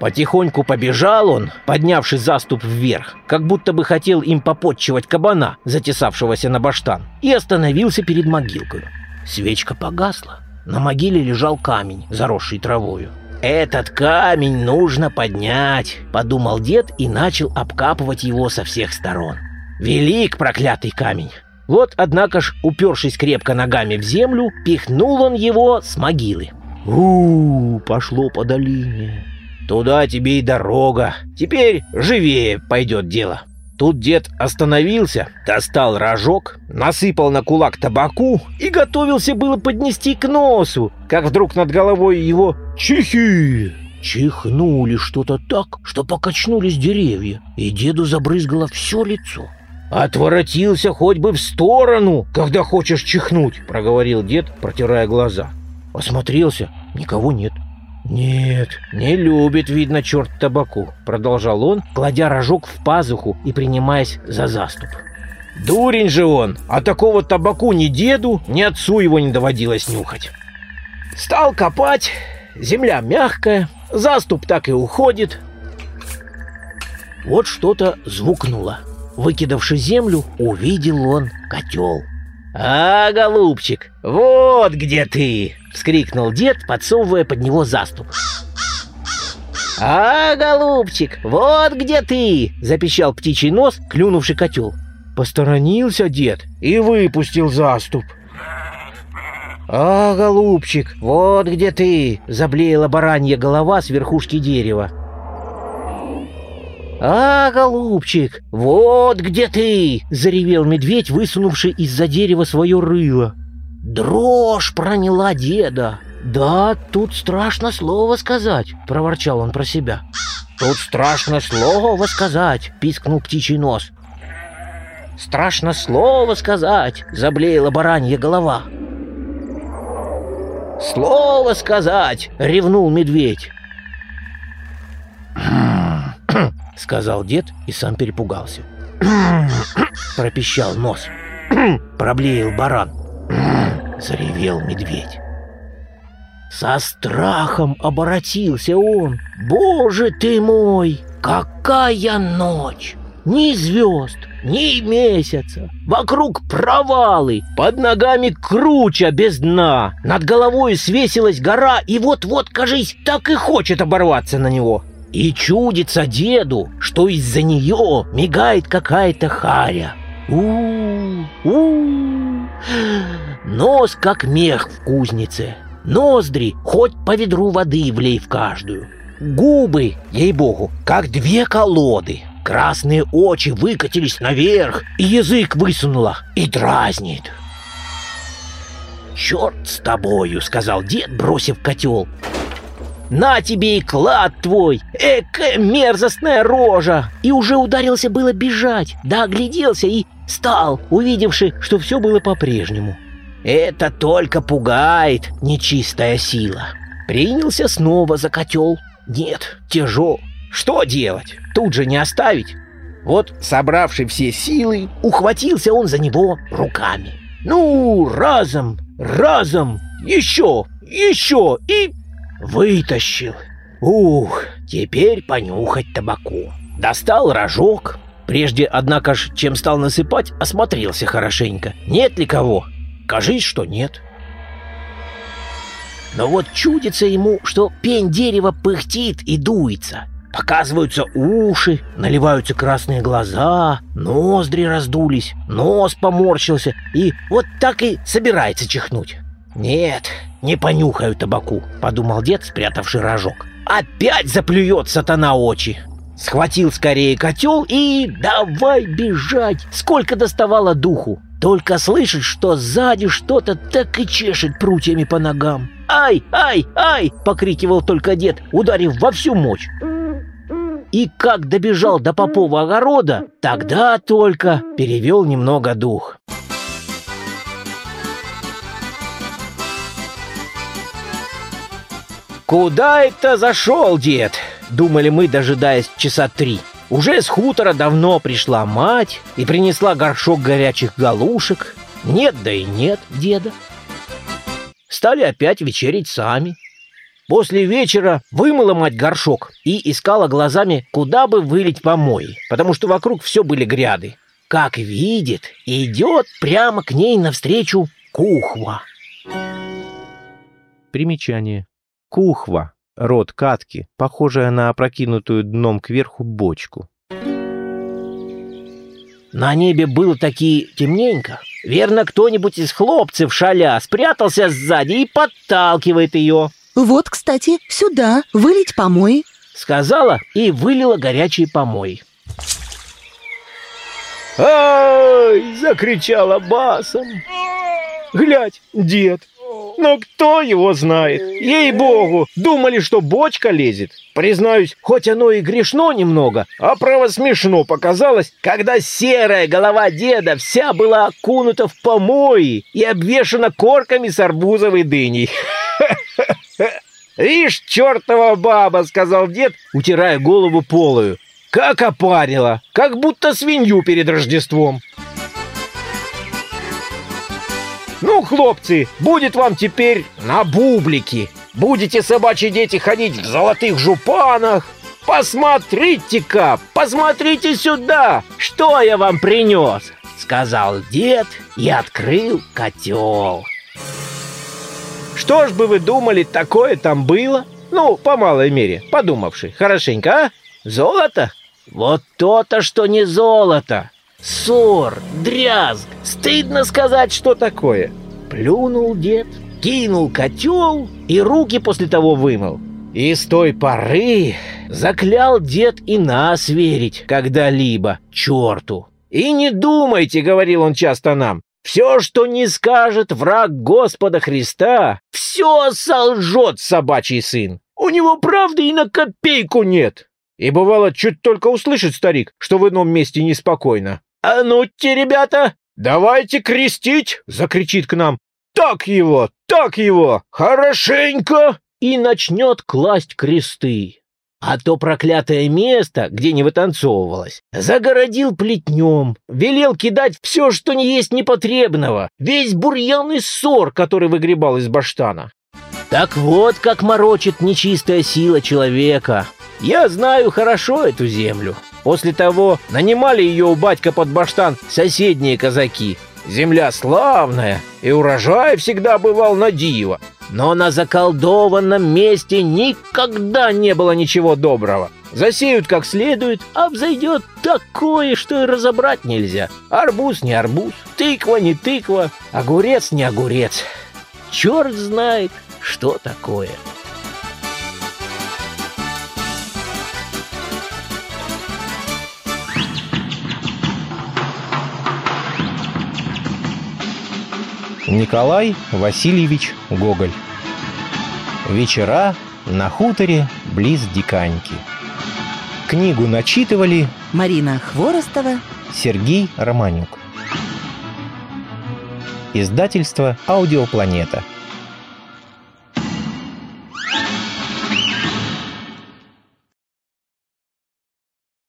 Потихоньку побежал он, поднявший заступ вверх, как будто бы хотел им попотчевать кабана, затесавшегося на баштан, и остановился перед могилкой. Свечка погасла. На могиле лежал камень, заросший травою. «Этот камень нужно поднять», — подумал дед и начал обкапывать его со всех сторон. Велик проклятый камень. Вот, однако ж, упершись крепко ногами в землю, пихнул он его с могилы. Пошло по долине. Туда тебе и дорога. Теперь живее пойдет дело. Тут дед остановился, достал рожок, насыпал на кулак табаку и готовился было поднести к носу, как вдруг над головой его чихнули что-то так, что покачнулись деревья, и деду забрызгало все лицо. «Отворотился хоть бы в сторону, когда хочешь чихнуть», — проговорил дед, протирая глаза. Осмотрелся, никого нет. «Нет, не любит, видно, черт табаку», — продолжал он, кладя рожок в пазуху и принимаясь за заступ. «Дурень же он, а такого табаку ни деду, ни отцу его не доводилось нюхать». Стал копать, земля мягкая, заступ так и уходит. Вот что-то звукнуло. Выкидавши землю, увидел он котел. «А, голубчик, вот где ты!» — вскрикнул дед, подсовывая под него заступ. «А, голубчик, вот где ты!» — запищал птичий нос, клюнувший котел. Посторонился дед и выпустил заступ. «А, голубчик, вот где ты!» — заблеяла баранья голова с верхушки дерева. «А, голубчик, вот где ты!» — заревел медведь, высунувший из-за дерева свое рыло. Дрожь проняла деда. «Да, тут страшно слово сказать», — проворчал он про себя. «Тут страшно слово сказать», — пискнул птичий нос. «Страшно слово сказать», — заблеяла баранья голова. «Слово сказать», — ревнул медведь. — сказал дед и сам перепугался. Пропищал нос. Проблеял баран. Заревел медведь. Со страхом оборотился он. «Боже ты мой, какая ночь! Ни звезд, ни месяца. Вокруг провалы, под ногами круча без дна. Над головой свесилась гора, и вот-вот, кажись, так и хочет оборваться на него. И чудится деду, что из-за нее мигает какая-то харя. Нос как мех в кузнице. Ноздри хоть по ведру воды влей в каждую. Губы, ей-богу, как две колоды. Красные очи выкатились наверх, и язык высунула, и дразнит. «Черт с тобою», — сказал дед, бросив котел. «На тебе и клад твой! Экая мерзостная рожа!» И уже ударился было бежать, да огляделся и стал, увидевши, что все было по-прежнему. Это только пугает нечистая сила. Принялся снова за котел. Нет, тяжел. Что делать? Тут же не оставить. Вот, собравший все силы, ухватился он за него руками. Ну, разом, еще и... вытащил. Теперь понюхать табаку. Достал рожок. Прежде, однако ж, чем стал насыпать, осмотрелся хорошенько. Нет ли кого? Кажись, что нет. Но вот чудится ему, что пень дерева пыхтит и дуется. Показываются уши, наливаются красные глаза, ноздри раздулись, нос поморщился и вот так и собирается чихнуть. «Нет, не понюхаю табаку», — подумал дед, спрятавший рожок. «Опять заплюет сатана очи». Схватил скорее котел и давай бежать, сколько доставало духу. Только слышит, что сзади что-то так и чешет прутьями по ногам. «Ай, ай, ай!» — покрикивал только дед, ударив во всю мощь. И как добежал до попова огорода, тогда только перевел немного дух. «Куда это зашел дед?» — думали мы, дожидаясь часа 3. Уже с хутора давно пришла мать и принесла горшок горячих галушек. Нет, да и нет деда. Стали опять вечерить сами. После вечера вымыла мать горшок и искала глазами, куда бы вылить помои, потому что вокруг все были гряды. Как видит, идет прямо к ней навстречу кухва. Примечание. Кухва – род катки, похожая на опрокинутую дном кверху бочку. На небе было таки темненько. Верно, кто-нибудь из хлопцев шаля спрятался сзади и подталкивает ее. «Вот, кстати, сюда, вылить помои», — сказала и вылила горячие помои. «Ай!» — закричала басом. «Глядь, дед! Но кто его знает? Ей-богу, думали, что бочка лезет. Признаюсь, хоть оно и грешно немного, а право смешно показалось, когда серая голова деда вся была окунута в помои и обвешана корками с арбузовой дыней. «Вишь, чертова баба!» — сказал дед, утирая голову полою. «Как опарила, как будто свинью перед Рождеством». «Ну, хлопцы, будет вам теперь на бублики. Будете, собачьи дети, ходить в золотых жупанах. Посмотрите-ка, посмотрите сюда, что я вам принес!» — сказал дед и открыл котел. Что ж бы вы думали, такое там было? Ну, по малой мере, подумавши, хорошенько, а? Золото? Вот то-то, что не золото. Ссор, дрязг, стыдно сказать, что такое. Плюнул дед, кинул котел и руки после того вымыл. И с той поры заклял дед и нас верить когда-либо черту. «И не думайте, — говорил он часто нам, — все, что не скажет враг Господа Христа, все солжет собачий сын. У него правды и на копейку нет». И бывало, чуть только услышит старик, что в ином месте неспокойно. «А ну-те, ребята, давайте крестить!» — закричит к нам. Так его, хорошенько!» И начнет класть кресты. А то проклятое место, где не вытанцовывалось, загородил плетнем, велел кидать все, что не есть непотребного, весь бурьян и ссор, который выгребал из баштана. Так вот, как морочит нечистая сила человека. Я знаю хорошо эту землю. После того нанимали ее у батька под баштан соседние казаки. Земля славная, и урожай всегда бывал на диво. Но на заколдованном месте никогда не было ничего доброго. Засеют как следует, а взойдет такое, что и разобрать нельзя. Арбуз не арбуз, тыква не тыква, огурец не огурец. Черт знает, что такое. Николай Васильевич Гоголь. Вечера на хуторе близ Диканьки. Книгу начитывали Марина Хворостова, Сергей Романюк. Издательство «Аудиопланета».